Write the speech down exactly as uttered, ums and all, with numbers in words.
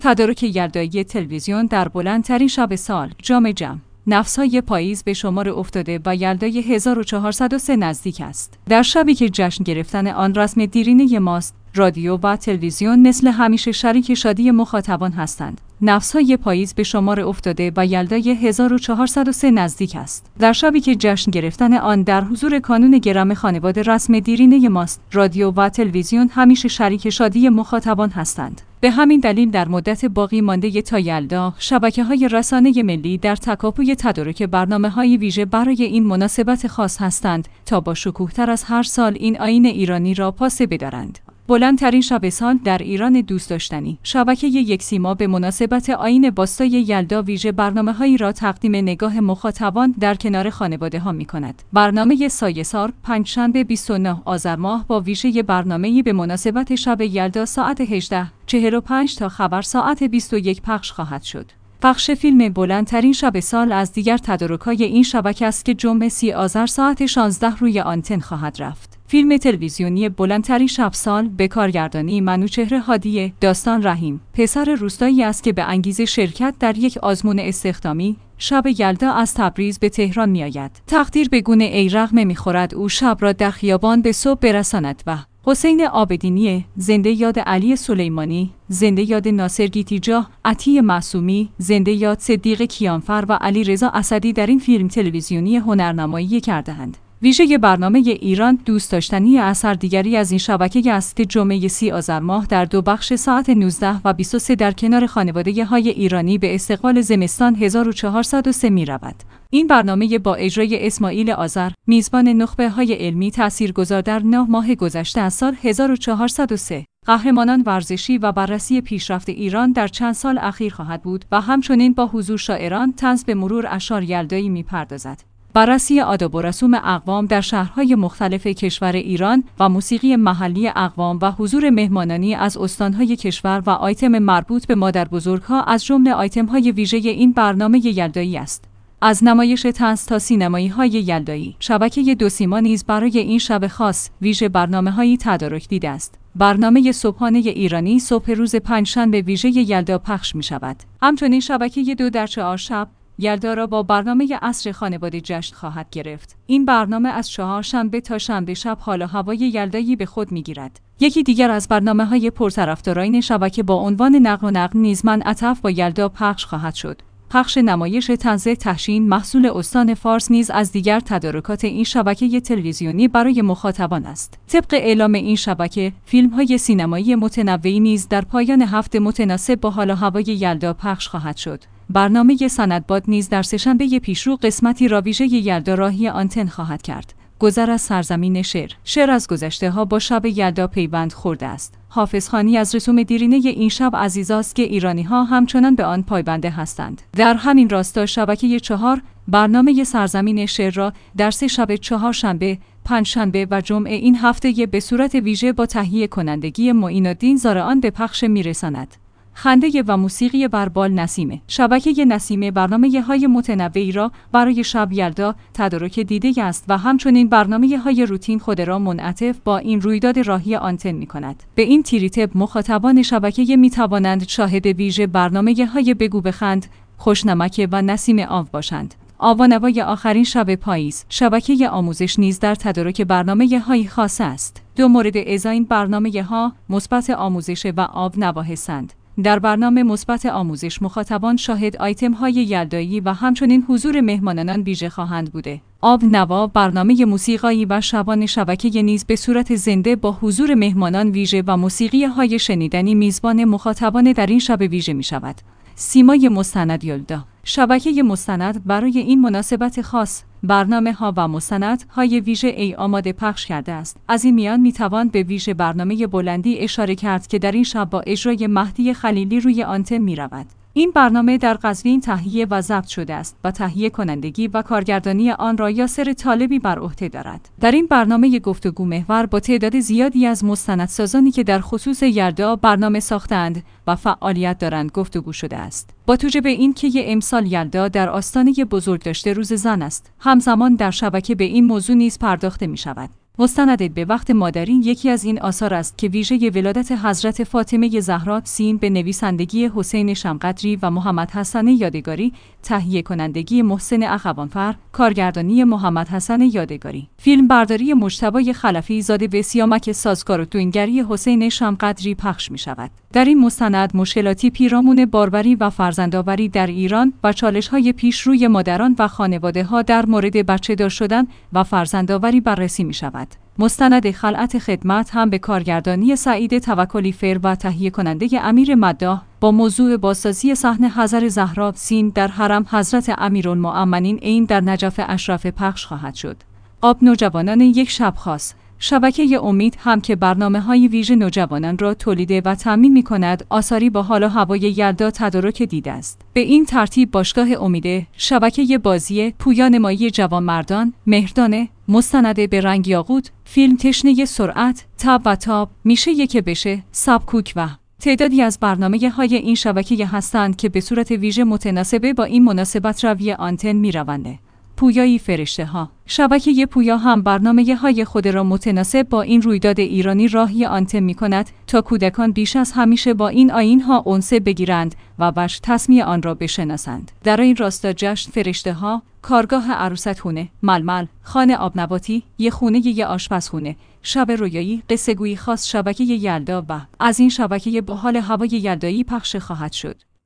تدارک یلدایی تلویزیون در بلندترین شب سال، جام جم. نفس‌های پاییز به شمار افتاده و یلدای هزار و چهارصد و سه نزدیک است. در شبی که جشن گرفتن آن رسم دیرینه ماست، رادیو و تلویزیون مثل همیشه شریک شادی مخاطبان هستند. نفس‌های پاییز به شمار افتاده و یلدای هزار و چهارصد و سه نزدیک است. در شبی که جشن گرفتن آن در حضور کانون گرم خانواده رسم دیرینه ماست، رادیو و تلویزیون همیشه شریک شادی مخاطبان هستند. به همین دلیل در مدت باقی مانده تا یلدا، شبکه‌های رسانه ملی در تکاپوی تدارک برنامه‌های ویژه برای این مناسبت خاص هستند تا با شکوه‌تر از هر سال این آیین ایرانی را پاسه بدارند. بلندترین شب سال در ایران دوست داشتنی، شبکه یک سیما به مناسبت آیین باستای یلدا ویژه برنامه‌هایی را تقدیم نگاه مخاطبان در کنار خانواده‌ها می‌کند. برنامه سایه‌سار پنجشنبه بیست و نه آذر ماه با ویژه برنامه‌ای به مناسبت شب یلدا ساعت هجده و چهل و پنج تا خبر ساعت بیست و یک پخش خواهد شد. پخش فیلم بلندترین شب سال از دیگر تدارک‌های این شبکه است که جمعه سی آذر ساعت شانزده روی آنتن خواهد رفت. فیلم تلویزیونی بلندترین شب سال به کارگردانی منوچهر هادی داستان رحیم، پسر روستایی است که به انگیزه شرکت در یک آزمون استخدامی شب یلدا از تبریز به تهران می‌آید. تقدیر به گونه ایرغ می‌خورد او شب را در خیابان به صبح برساند و حسین عابدینی، زنده یاد علی سلیمانی، زنده یاد ناصر گیتیجا، عطیه معصومی، زنده یاد صدیق کیانفر و علی رضا اسدی در این فیلم تلویزیونی هنرنمایی کرده‌اند. ویژه برنامه ایران دوست داشتنی اثر دیگری از این شبکه است که جمعه سی آذر ماه در دو بخش ساعت نوزده و بیست و سه در کنار خانواده‌های ایرانی به استقبال زمستان هزار و چهارصد و سه می رود. این برنامه با اجرای اسماعیل آذر، میزبان نخبه‌های علمی تاثیرگذار در نه ماه گذشته از سال هزار و چهارصد و سه، قهرمانان ورزشی و بررسی پیشرفت ایران در چند سال اخیر خواهد بود و همچنین با حضور شاعران طنز به مرور اشعار یلدایی می‌پردازد. بررسی آداب و رسوم اقوام در شهرهای مختلف کشور ایران و موسیقی محلی اقوام و حضور مهمانانی از استانهای کشور و آیتم مربوط به مادربزرگ‌ها از جمله آیتم‌های ویژه این برنامه یلدایی است. از نمایش طنز تا سینمایی‌های یلدایی، شبکه دو سیما نیز برای این شب خاص ویژه برنامه‌هایی تدارک دیده است. برنامه صبحانه ایرانی صبح روز پنجشنبه ویژه یلدا پخش می‌شود. همچنین شبکه دو در چهار شب یلدا را با برنامه عصر خانواده جشن خواهد گرفت. این برنامه از چهارشنبه تا شنبه شب حال و هوای یلدایی به خود می‌گیرد. یکی دیگر از برنامه‌های پرطرفداران شبکه با عنوان نقل و نقل نیز منعطف با یلدا پخش خواهد شد. پخش نمایش طنز تحشین محصول استان فارس نیز از دیگر تدارکات این شبکه تلویزیونی برای مخاطبان است. طبق اعلام این شبکه، فیلم‌های سینمایی متنوعی نیز در پایان هفته متناسب با حال و هوای یلدا پخش خواهد شد. برنامه سندباد نیز در سه‌شنبه پیشرو قسمتی را ویژه یلدا راهی آنتن خواهد کرد. گذر از سرزمین شعر، شعر از گذشته‌ها با شب یلدا پیوند خورده است. حافظ خانی از رسوم دیرینه این شب عزیزاست که ایرانی‌ها همچنان به آن پایبنده هستند. در همین راستا شبکه چهار برنامه سرزمین شعر را در سه شب چهارشنبه، پنجشنبه و جمعه این هفته به صورت ویژه با تهیه کنندگی معین‌الدین زارعان به پخش می‌رساند. خنده و موسیقی بربال نسیمه، شبکه نسیمه برنامه های متنوعی را برای شب یلدا تدارک دیده است و همچنین برنامه های روتین خود را منعطف با این رویداد راهی آنتن می کند. به این تریتب مخاطبان شبکه می توانند شاهد ویژه برنامه های بگو بخند، خوشنمک و نسیم آو باشند. آوانوای آخرین شب پاییز، شبکه آموزش نیز در تدارک برنامه های خاص است. دو مورد ازا این برنامه ها مثبت آموزش و آب نوا هستند. در برنامه مثبت آموزش مخاطبان شاهد آیتم های یلدایی و همچنین حضور مهمانان ویژه خواهند بوده. آب نوا برنامه موسیقایی و شبان شبکه نیز به صورت زنده با حضور مهمانان ویژه و موسیقی های شنیدنی میزبان مخاطبان در این شب ویژه می شود. سیمای مستند یلدا، شبکه مستند برای این مناسبت خاص برنامه ها و مستند های ویژه ای آماده پخش کرده است. از این میان می توان به ویژه برنامه بلندی اشاره کرد که در این شب با اجرای مهدی خلیلی روی آنتن می رود. این برنامه در قزوین تهیه و ضبط شده است و تهیه کنندگی و کارگردانی آن را یاسر طالبی بر عهده دارد. در این برنامه گفتگو محور با تعداد زیادی از مستندسازانی که در خصوص یلدا برنامه ساختند و فعالیت دارند گفتگو شده است. با توجه به این که امسال یلدا در آستانه بزرگداشت روز زن است، همزمان در شبکه به این موضوع نیز پرداخته می شود. مستند به وقت مادری یکی از این آثار است که ویژه ولادت حضرت فاطمه زهرا سین به نویسندگی حسین شمقدری و محمد حسن یادگاری، تهیه کنندگی محسن اخوانفر، کارگردانی محمد حسن یادگاری. فیلم برداری مجتبی خلفی زاده به سیامک سازگار و توئینگری حسین شمقدری پخش می شود. در این مستند مشکلاتی پیرامون باربری و فرزندآوری در ایران و چالش‌های پیشروی مادران و خانواده‌ها در مورد بچه‌دار شدن و فرزندآوری بررسی می شود. مستند خلعت خدمت هم به کارگردانی سعید توکلی فر و تهیه کننده امیر مداح با موضوع بازسازی صحنه حضر زهرا سین در حرم حضرت امیرالمؤمنین عین در نجف اشرف پخش خواهد شد. آب نوجوانان یک شب خاص. شبکه امید هم که برنامه‌های ویژه نوجوانان را تولید و تامین می‌کند، آثاری با حال و هوای یلدا تدارک دیده است. به این ترتیب باشگاه امید، شبکه بازی، پویان مایی جوانمردان، مهردانه، مستند به رنگ یاقوت، فیلم تشنه سرعت، تب و تاب، میشه یک بشه، سبکوک و تعدادی از برنامه‌های این شبکه هستند که به صورت ویژه متناسب با این مناسبت روی آنتن می‌روند. پویایی فرشته ها. شبکه پویا هم برنامه های خود را متناسب با این رویداد ایرانی راهی آنتن می کند تا کودکان بیش از همیشه با این آیین ها انس بگیرند و بش تسمیه آن را بشناسند. در این راستا جشن فرشته ها، کارگاه عروست خونه، ململ، خانه آبنباتی، یه خونه یه آشپزخونه، شب رویایی، قصه گویی خاص، شبکه یلدا و از این شبکه با حال هوای یلدایی پخش خواهد شد.